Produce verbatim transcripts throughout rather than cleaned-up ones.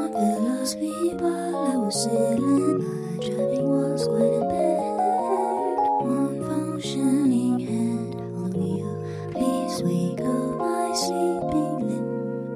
fell asleep while I was sailing. My driving was quite impaired. One functioning hand on the wheel. Please wake up my sleeping limb.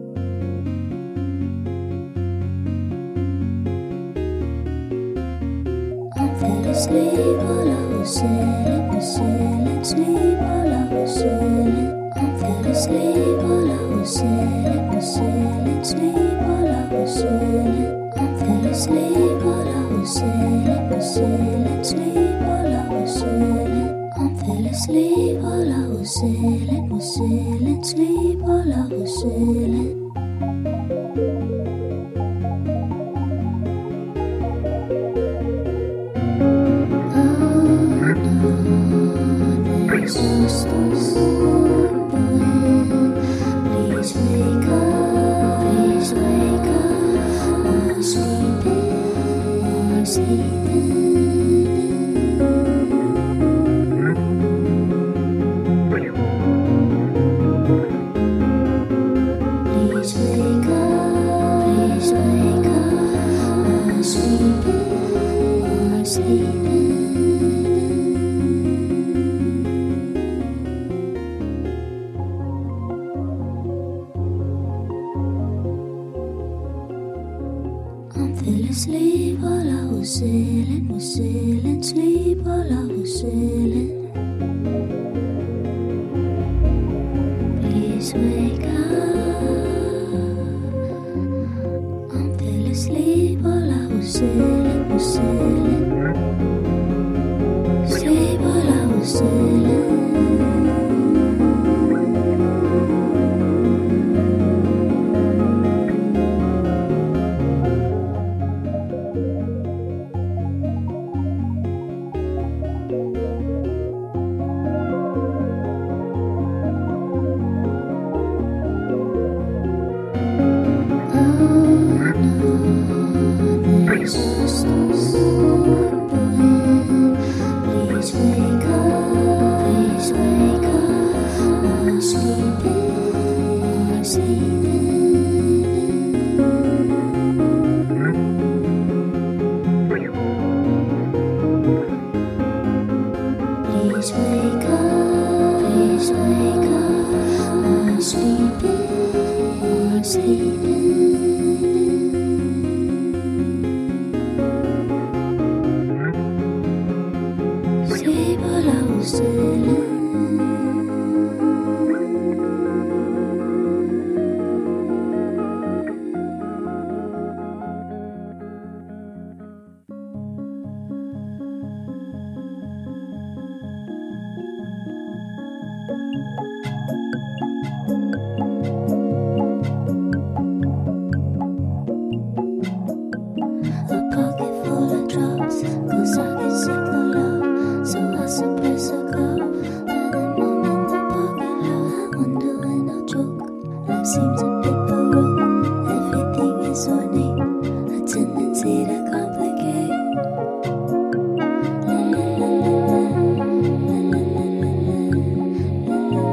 I fell asleep while I was sailing, was sailing, sleep while I was sailing. I fell asleep while I was sailing, was sailing, sleep while I was sailing. I fell asleep while I was sailing, was sailing, sleep while I was sailing. I fell asleep while I was sailing, was sailing, sleep while I was sailing. There's a storm brewing. Please wake up, please wake up. I'm sleeping, I'm sleeping. Please wake up, please wake up. I'm sleeping, I'm sleeping. Fell asleep while I was sailing, was sailing, sleep while I was sailing. Please wake up. I fell asleep while I was sailing, was sailing. Sleep while I was sailing. There's a storm brewing. Please wake up, please wake up. I'm sleeping, I'm sleeping. Please wake up, please wake up. I'm sleeping, I'm sleeping. Sleep while I was sailing. A pocket full of drops, 'cause I get sick of love. So I suppress a cough, and then I'm in the parking lot. I wonder when I'll choke. Life seems a bit baroque. Everything is ornate, a tendency to complicate. La la la la la, la la la la la,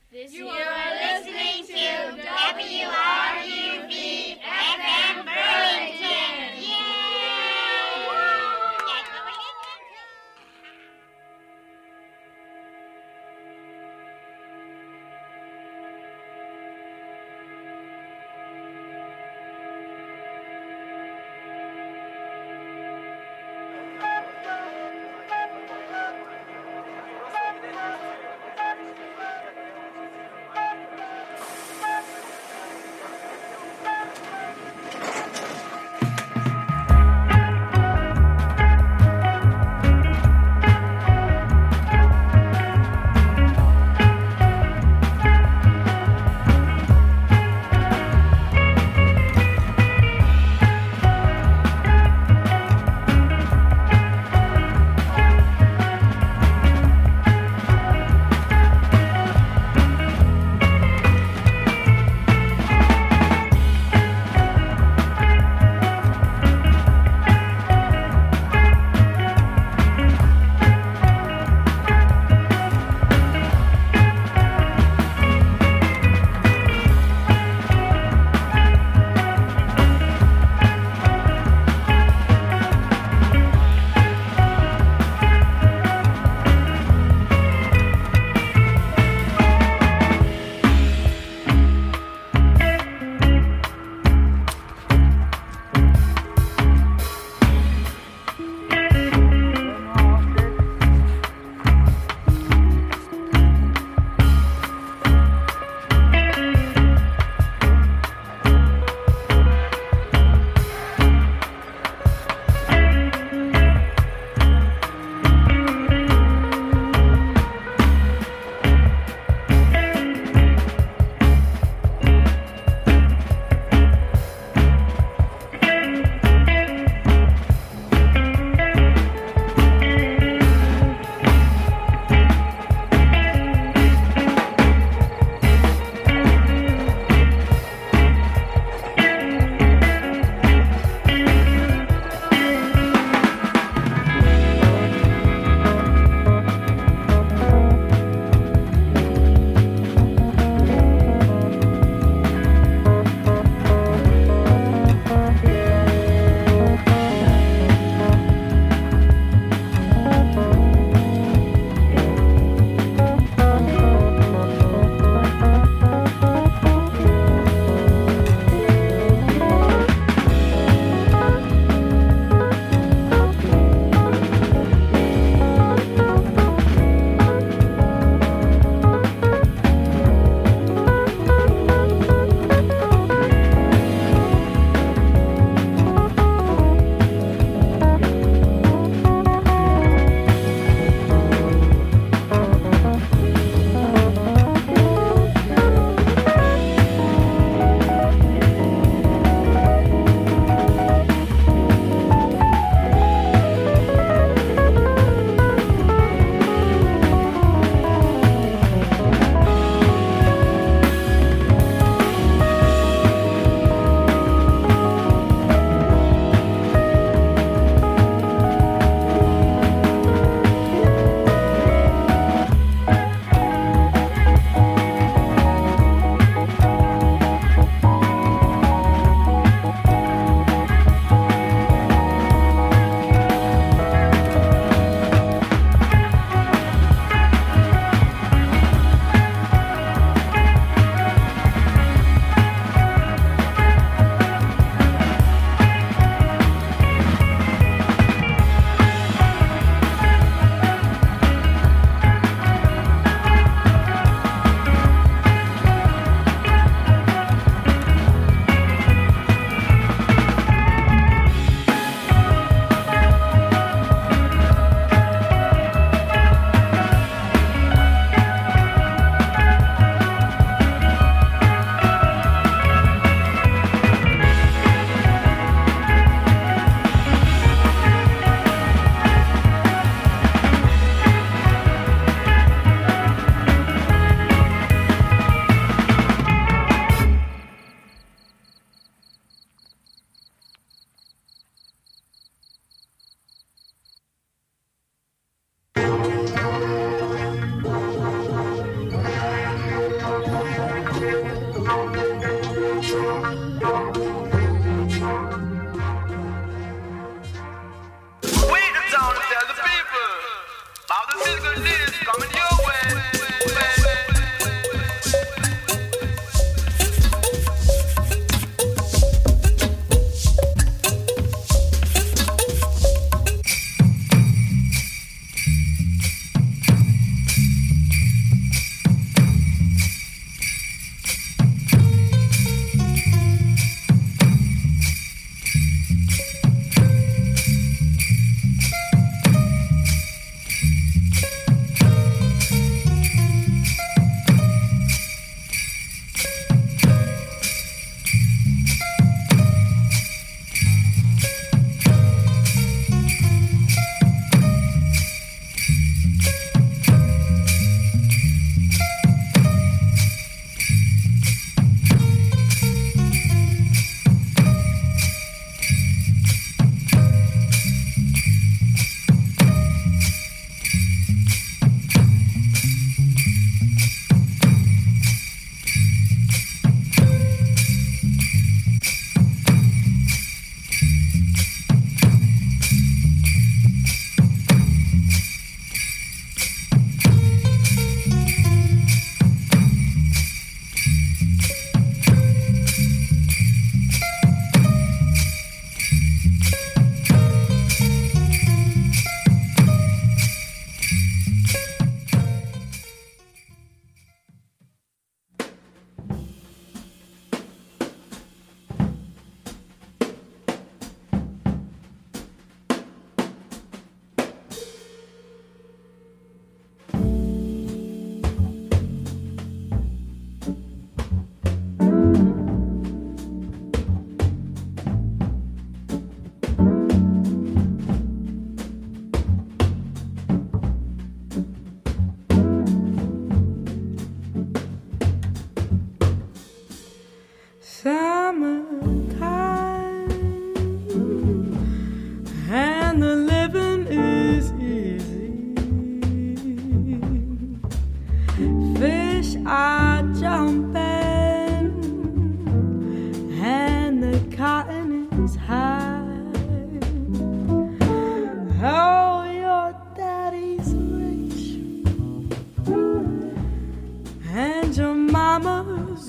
You are listening to W R U B F M Burlington. Yay! That's what we listen to.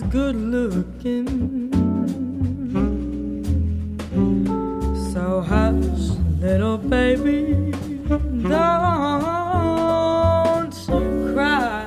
good looking. So hush, little baby, don't you cry.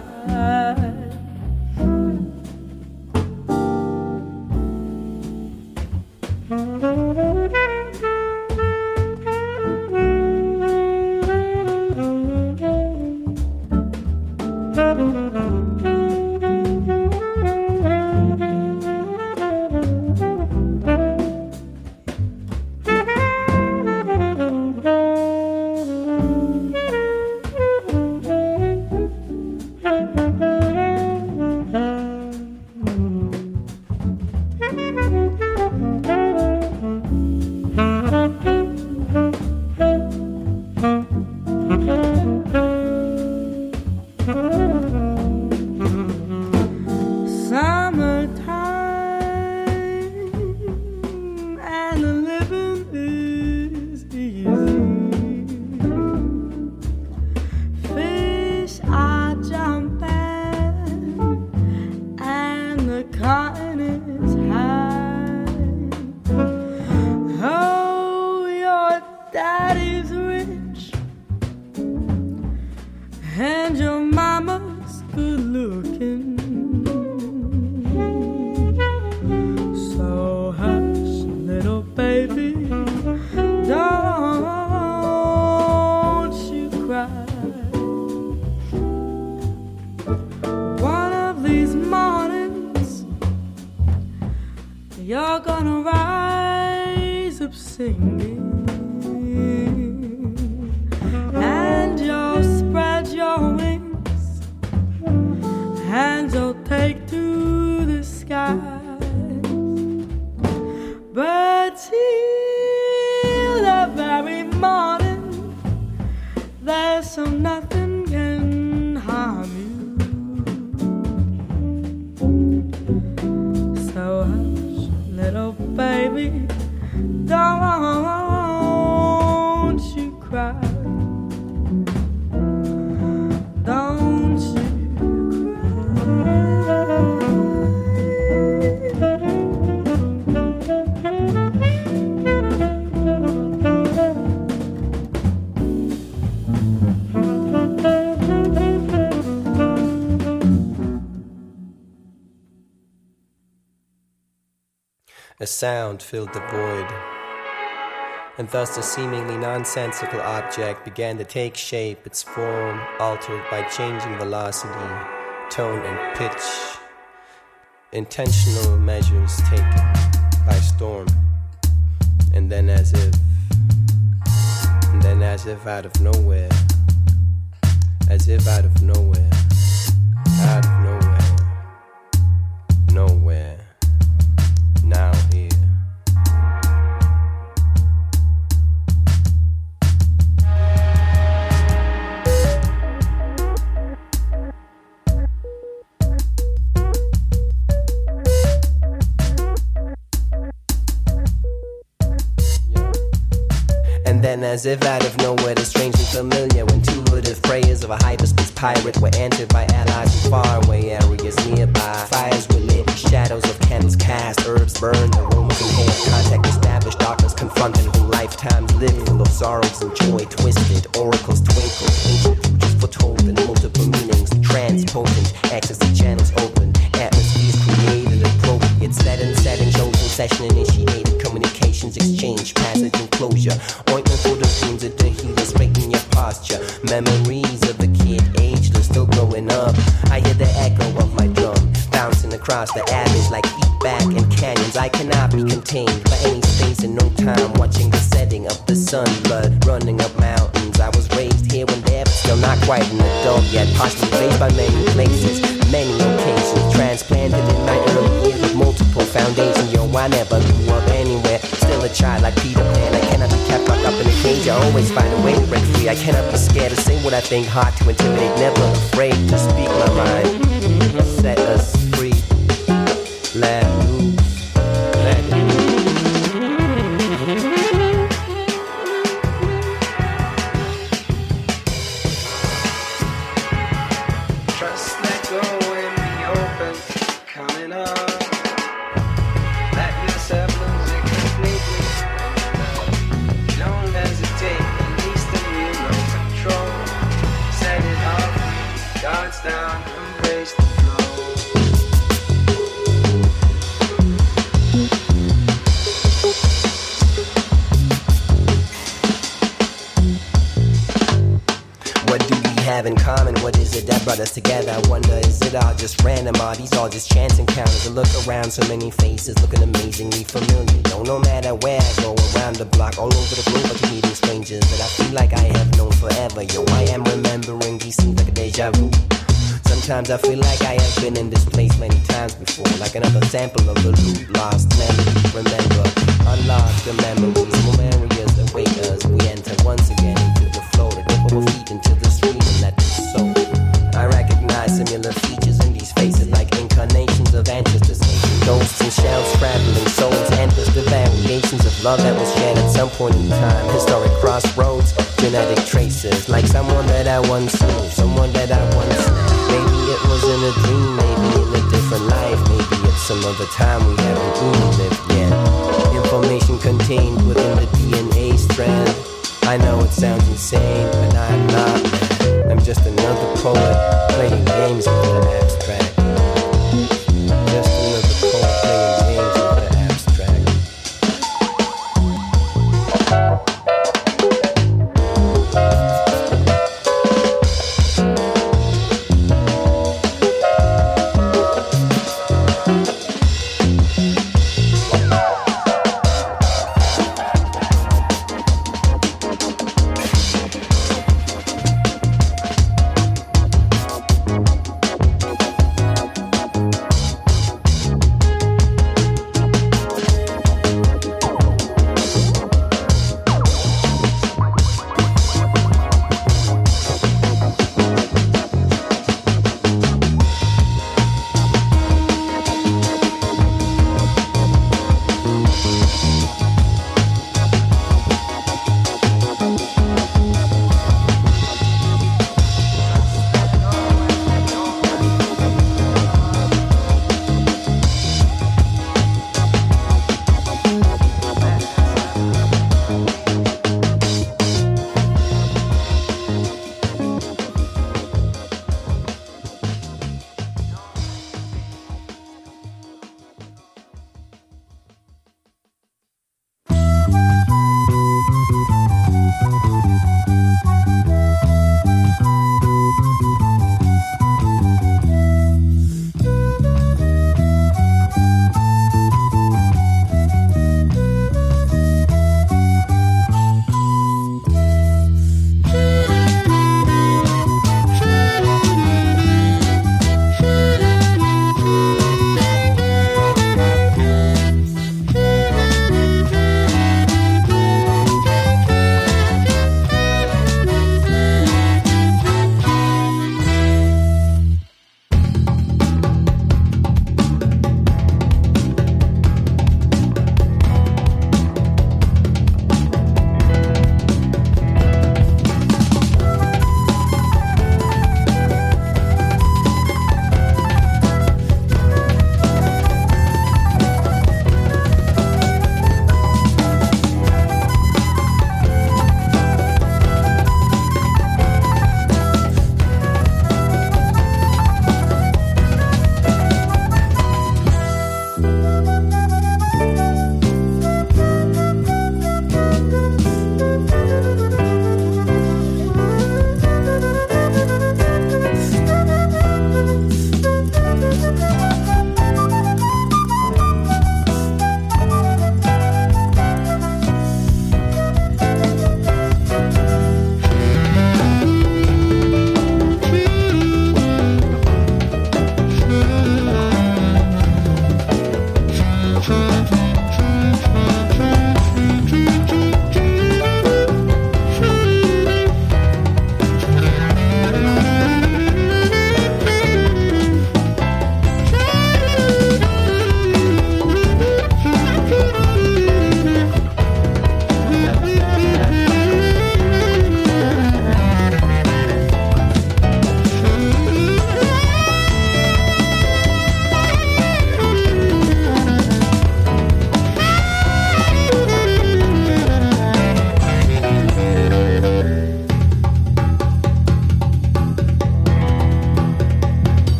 You're gonna rise up singing, and you'll spread your wings, and you'll take to the skies. But till the very morning, there's so nothing can harm you. So hush, little baby, don't you cry. Don't you A sound filled the void, and thus the seemingly nonsensical object began to take shape, its form altered by changing velocity, tone, and pitch. Intentional measures taken by storm, and then as if, and then as if out of nowhere, as if out of nowhere, out of nowhere, nowhere. Now here. And then as if out of nowhere, the strange and familiar intuitive prayers of a hyperspace pirate were answered by allies in faraway areas nearby. Fires were lit, shadows of candles cast, herbs burned, aromas inhaled, contact established, darkness confronted, whole lifetimes lived full of sorrows and joy, twisted, oracles twinkled, ancient futures foretold in multiple meanings, transpotent, ecstasy channels open, atmospheres created, appropriate, setting, setting, chosen, session initiated, communications exchange, passage and closure, ointment for the dreams of the healer, straighten your posture, memories of the kid, ageless, still growing up. I hear the echo of my drum, bouncing across the avenues like feedback in canyons. I cannot be contained by any space and no time, watching the setting of the sun, blood running up mountains. I was raised here and there, but still not quite an adult yet, partially raised by many places, many occasions, transplanted in my early years with multiple foundations. Yo, I never grew up anywhere, still a child like Peter Pan. I cannot be kept locked up in a cage, I always find a way to break free. I cannot be scared to say what I think, hard to intimidate, never afraid to speak my mind. Set us free, let loose, let it loose. Trust, let go, and be open, coming up. have in common? What is it that brought us together? I wonder, is it all just random? Are these all just chance encounters? I look around, so many faces looking amazingly familiar. Yo, no matter where I go, around the block, all over the globe, I keep meeting strangers that I feel like I have known forever. Yo, I am remembering these scenes like a deja vu. Sometimes I feel like I have been in this place many times before, like another sample of a loop, lost melody. Remember, unlocked the memories, more areas await us. We enter once again into the flow, to dip our feet into the stream and let it sow. I recognize similar features in these faces, like incarnations of ancestors, ancient ghosts and shells, traveling souls, endless the variations of love that was shared at some point in time. Historic crossroads, genetic traces, like someone that I once knew, someone that I once knew. Maybe it was in a dream, maybe in a different life, maybe it's some other time we haven't even lived yet. Information contained within the D N A strand. I know it sounds insane, but I'm not, man. I'm just another poet playing games with the abstract. Just another poet playing games with the abstract.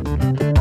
Thank you.